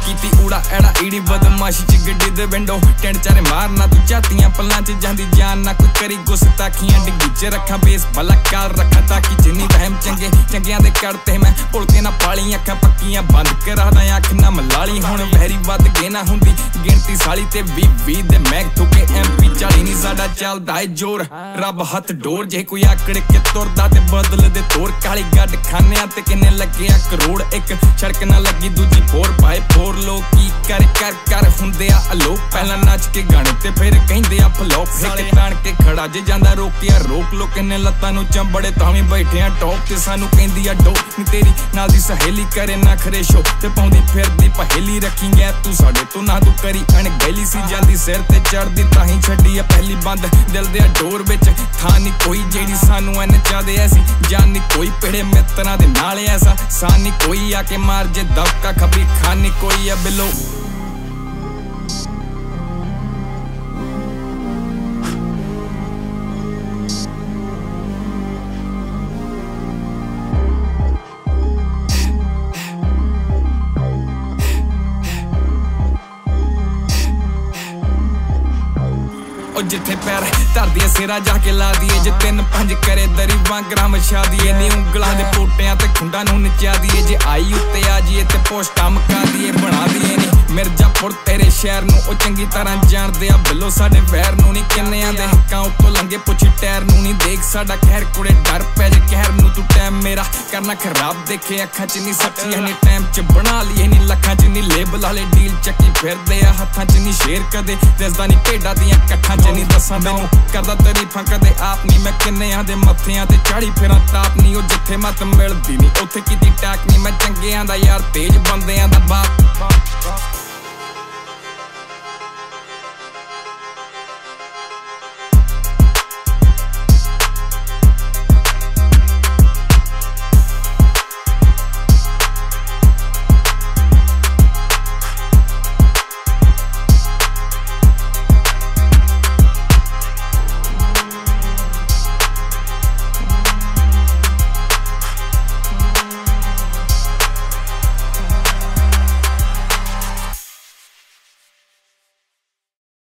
कीती ऊड़ा एड़ा ईड़ी बदमाशी च गड्डी दे विंडो टेंट चारे मारना तू झातियां पल्लां च जांदी जान ना कोई करी गुस्ताखियां डिग्गी च रखा बेस भला काल रखा ताकि जिन्नी टाइम चंगे चंगियां दे कड़ते मैं पुल के ना पाली अखां पक्कियां बंद करा दा अख ना मलाली हुण वैरी वध गे ना हुंदी गिणती साली ते 20 दे मैग थुके MP 40 नहीं साडा चलदा है जोर रब हथ डोर जे कोई आकड़ के तुरदा ते बदल दे तोर काली गड्ड खानियां ते किन्ने लगे आ करोड़ एक सड़क ना लगी दूजी 4x4 लोग की कर हुंदे आ अलो पहला नच के गाने ते फिर कहिंदे आ फ्लॉप हिट ताण के खड़ा जे जांदा रोकिया रोक लो किन्ने लत्तां नु चंबड़े तावी बैठे आ टॉप ते सानू कहंदी आ डो नी तेरी नाल दी सहेली करे ना खरे शो ते पाउंदी फिरदी पहेली रखी गया तू साडे तो ना तू करी अणगहली सी जांदी सिर ते चढ़दी ताही छड्डी आ पहली बंद दिल दे डोर विच था नी कोई जेड़ी सानू एन चाहदे ऐसी जान नी कोई पेड़े मित्रां दे नाल ऐसा सान नी कोई आके मार जे दबका खबी खानी कोई है बिलो जिथे पैर धर दिए सिरा जाके ला दिए जे 3-5 करे दरी वांगरा मछा दिए नी उंगलां दे पोटियां ते खुंडा नू नचा दिए जे आई उत्ते आ जिए ते पोस्टा मका दिए बना दिए नी मिर्जापुर तेरे शहर नू ओ चंगी तरह जानदे आ बिलो साडे वैर नू नी किन्नियां दे हक्कां उत्तों लंघे पुछी टैर नू नी देख साडा खैर कुड़े डर पै जे कहर नू तू टाइम मेरा करना खराब देखे अखां च नी सच्ची है नी टाइम च बना लिए नी लखां च नी लेबल वाले डील चक्की फिरदे आ हत्थां च नी शेर कदे दसदा नी भेडां दियां कट्ठां च नी दसां तैनू करदा तरीफां कदे आप नी मैं किन्नियां दे मत्थियां ते चाड़ी फिरां ताप नी ओ जिथे मत मिलदी नी उत्थे कीती टैक नी मैं चंगियां दा यार तेज बंदियां दा बाप